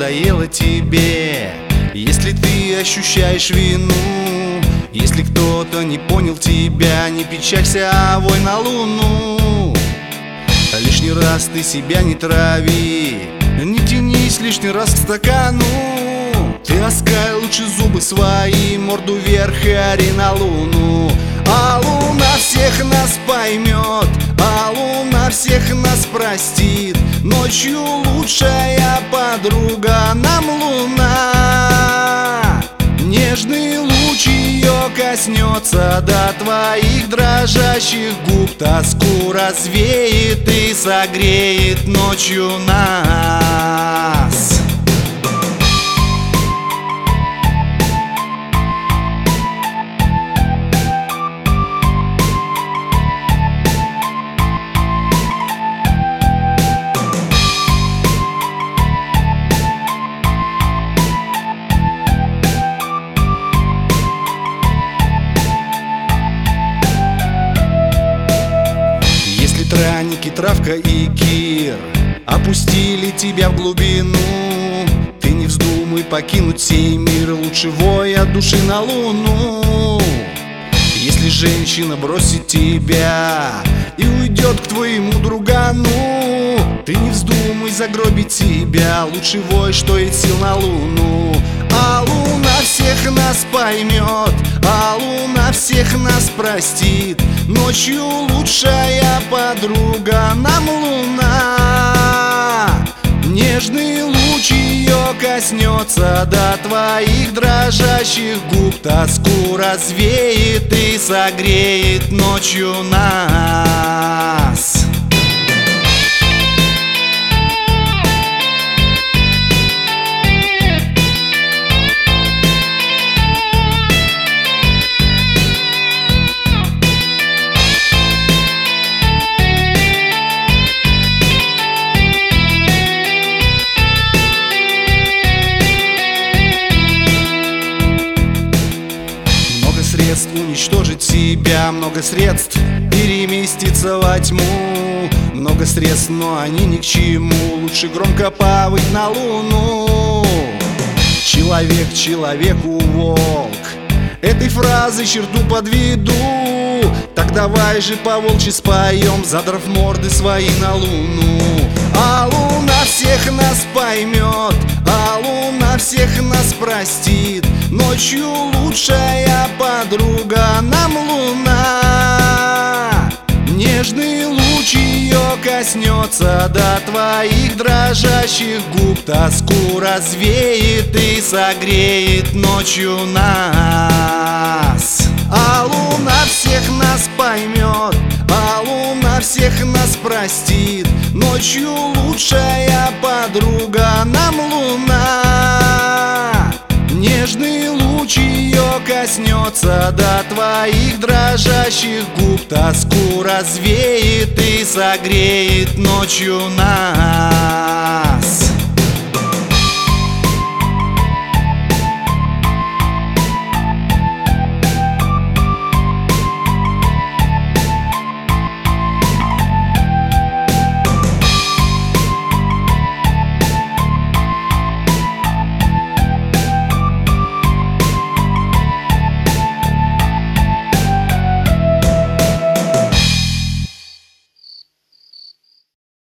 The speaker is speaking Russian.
надоело тебе, если ты ощущаешь вину, если кто-то не понял тебя, не печалься, авой на луну. Лишний раз ты себя не трави, не тянись лишний раз к стакану. Ты оскаль лучше зубы свои, морду вверх и ори на луну. А луна всех нас поймет, а луна всех нас простит. Ночью лучшая подруга нам луна. Нежный луч ее коснется до твоих дрожащих губ, тоску развеет и согреет ночью нас. Траники, травка и кир опустили тебя в глубину. Ты не вздумай покинуть сей мир, лучше вой от души на луну. Если женщина бросит тебя и уйдет к твоему другану, ты не вздумай загробить себя, лучше вой, что есть сил на луну. А луна всех нас поймет, а луна всех нас простит. Ночью лучшая подруга нам луна. Нежный луч ее коснется до твоих дрожащих губ, тоску развеет и согреет ночью нас. Уничтожить себя, много средств переместиться во тьму. Много средств, но они ни к чему, лучше громко повыть на луну. Человек человеку волк, этой фразы черту подведу. Так давай же по-волчьи споем, задрав морды свои на луну. А луна всех нас поймет, а луна всех нас простит. Ночью лучшая подруга нам луна. Нежный луч ее коснется до твоих дрожащих губ, тоску развеет и согреет ночью нас. А луна всех нас поймет, а луна всех нас простит. Ночью лучшая подруга нам луна. Нежный луч ее коснется до твоих дрожащих губ, тоску развеет и согреет ночью нас.